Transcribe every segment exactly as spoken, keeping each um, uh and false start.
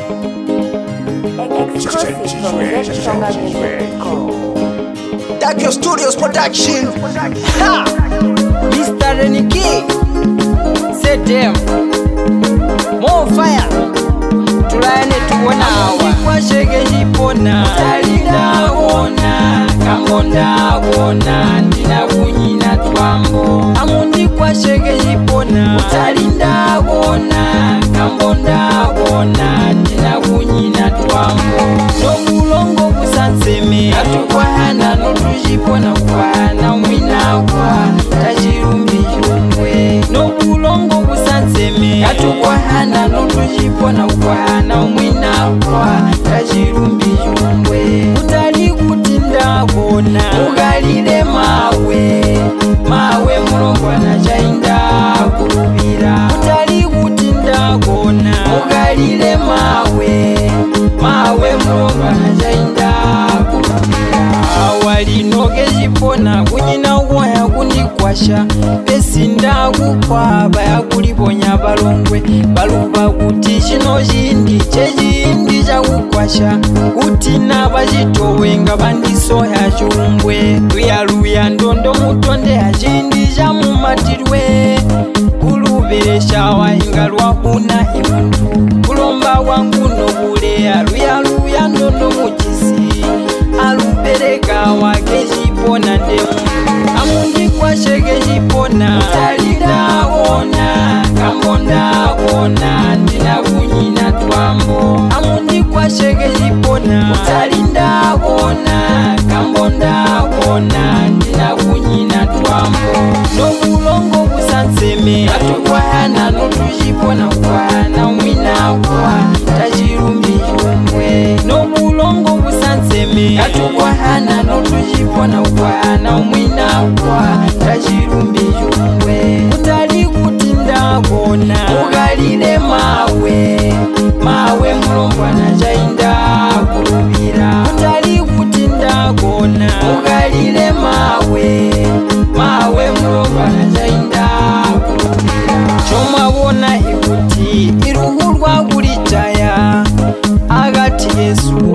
Dakio Studios Production. Ha! Mister Reniki, set them more fire. Tulane tuona hawa kwa shege jipona talida wona kamonda wona ndina kunyina twambo amundi kwa shege jipona talinda wona kamonda wona ndina kunyina twambo no kulongo kusanseme atukwana no tujipona kwana mwina kwa tajirumbi yungwe no kulongo kusanseme atukwana no tujipona kwana mwina kwa tajirumbi yungwe utali kutinda kona ugalile mawe mawe mulongwa na jainda kulubira utali kutinda kona ugalile mawe mawe mulongwa na jainda kulubira awali noge jipona kunyina uwaya kundikwasha pesinda kukwaba yakuliponya balongwe baluba kuti chino chindi chechindi chakukwasha kuti nabachitowe nga bandisoya chumbwe luyaluya ndondo mutonde achindi chamumatirwe kulubereshawa inga lwakuna imuntu kulomba wangu nobuleya luyaluya ndondo muchisi alubereka wake jipona ndemu amundi kwa shege jipona talida wona kamonda wona ndina kunyina twambo amundi kwa shege jipona talinda wona kamonda wona ndina kunyina twambo no kulongo kusanseme atukwana no tujipona kwana mwina kwa tajirumbi yungwe no kulongo kusanseme atukwana no tujipona kwana mwina kwa tajirumbi yungwe utali kutinda kona ugalile mawe mawe mulongwa na jainda kulubira utali kutinda kona ugalile mawe mawe mulongwa na jainda kulubira chomabona ikuti iruhu rwakulitaya agati Yesu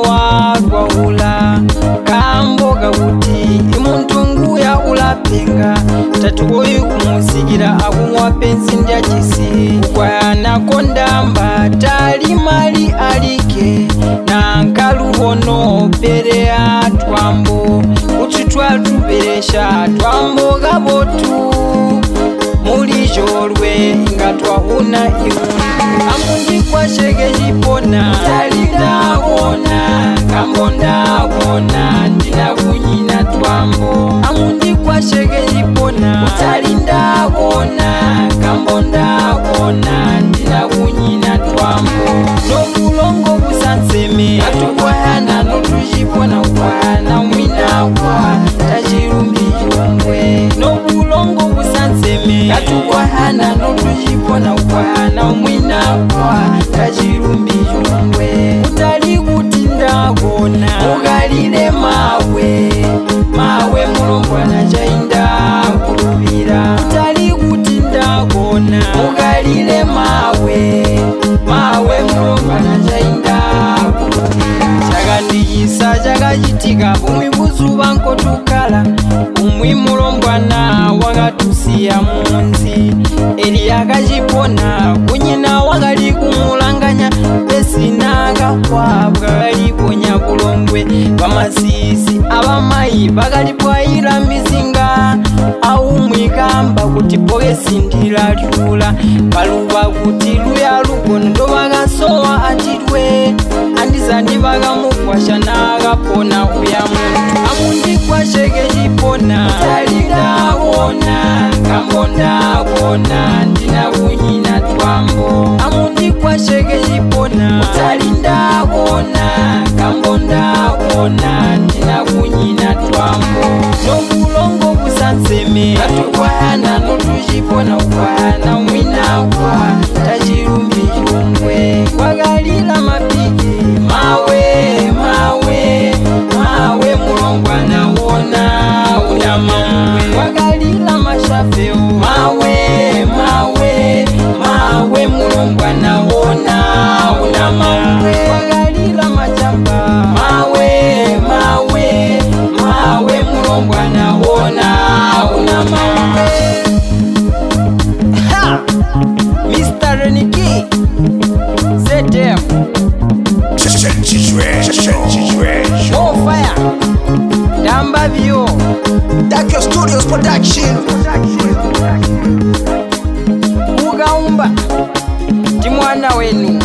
awarwahula kamboga kuti imuntu nguya ulapenga tatuwoyi kumusigira akumwa pensi ndya chisi ukwana kondamba tali mali alike na nkalubono perea twambo uchitwa tuberesha twambo gabotu mulijolwe nga twahuna imuntu amundi kwa shege jipona talida wona kamonda wona ndina kunyina twambo amundi kwa shege jipona talinda wona kamonda wona ndina kunyina twambo no kulongo kusanseme atukwana no tujipona kwana mwina kwa tajirumbi yungwe no kulongo kusanseme atukwana no tujipona kwana mwina kwa tajirumbi yungwe utali kutinda kona ugalile mawe mawe mulongwa na jainda kulubira utali kutinda kona ugalile mawe mawe mulongwa na jainda kulubira chakandiyisa chakachitika umwi buzuba nkotukala umwi mulongwana wakatusiya munzi eli akachipona kunyina wakali kumulanganya pesinanga kwabwa kaliponya kulongwe bamasisi abamayi bakalipwayira mizinga aumwikamba kuti pokesi ndilalyula baluba kuti luya lukono ndo bakasowa atitwe andizandi bakamukwasha nakapona uya muntu amundi kwa shege jipona talida wona kamonda wona ndina kunyina twambo amundi kwa shege jipona talinda wona kamonda wona ndina kunyina twambo no kulongo kusanseme atukwana no tujipona kwana mwina kwa tajirumbi yungwe kwagalila mapigi mawe mawe mawe mulongwa na wona una mawe kwagalila mashafeo mawe mawe gamba byo Dakio Studios Production. ugaumba ti mwana wenu